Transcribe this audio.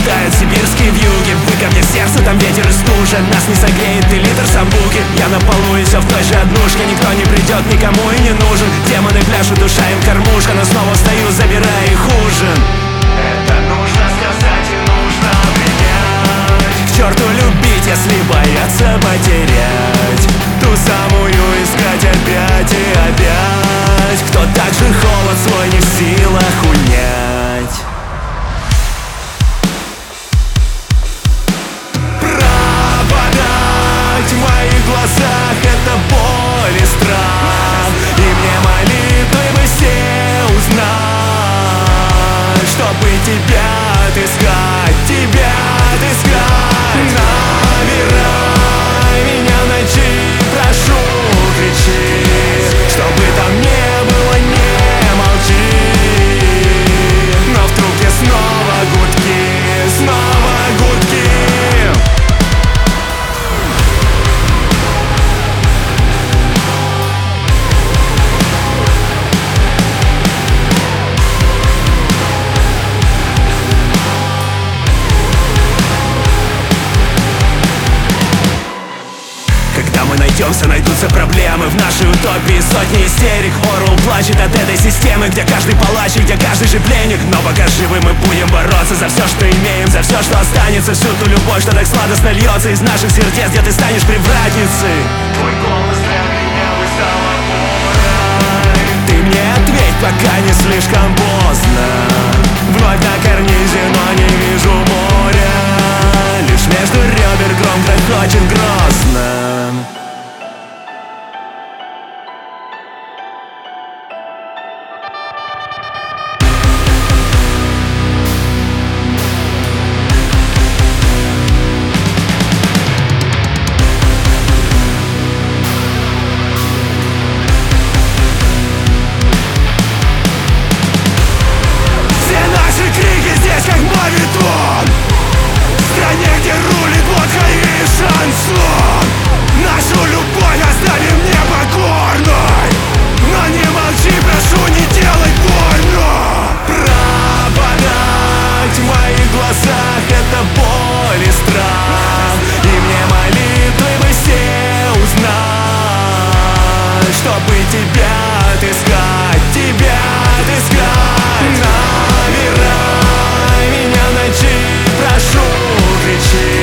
рождают сибирские вьюги. Вы ко мне сердце, там ветер и стужа. Нас не согреет и литр самбуки. Я на полу и все в той же однушке. Никто не придет, никому и не нужен. Демоны пляшут, душа им кормушка. Но снова встаю, забирая их ужин. Это нужно сказать и нужно принять. К черту любить, если бояться потерять. Ту самую искать опять и опять. Кто так же холод свой не в силах унять. Пропадать в моих глазах это боль и страх. И мне молитвы бы все узнать, чтобы тебя отыскать, тебя отыскать. Набирай меня в ночи, прошу, кричи, чтобы там не было, не молчи. Но в трубке снова гудки, снова гудки. Когда мы найдемся, найдутся проблемы. В нашей утопии сотни истерик. Орвелл плачет от этой системы, где каждый палач и где каждый же пленник. Но пока живы мы будем бороться за все, что имеем, за все, что останется. Всю ту любовь, что так сладостно льется из наших сердец, где ты станешь привратницей. Твой голос для меня стал опорой. Ты мне ответь, пока не слишком поздно. Вновь на карнизе, но не вижу моря. Лишь между ребер гром грохочет грозно. Как мавитон, в стране, где рулит водка и шансон. Нашу любовь оставим непокорной, но не молчи, прошу, не делай больно. Пропадать в моих глазах это боль и страх. И мне молитвы бы все узнать, чтобы тебя отыскать, тебя отыскать. Набирай меня в ночи, прошу, кричи,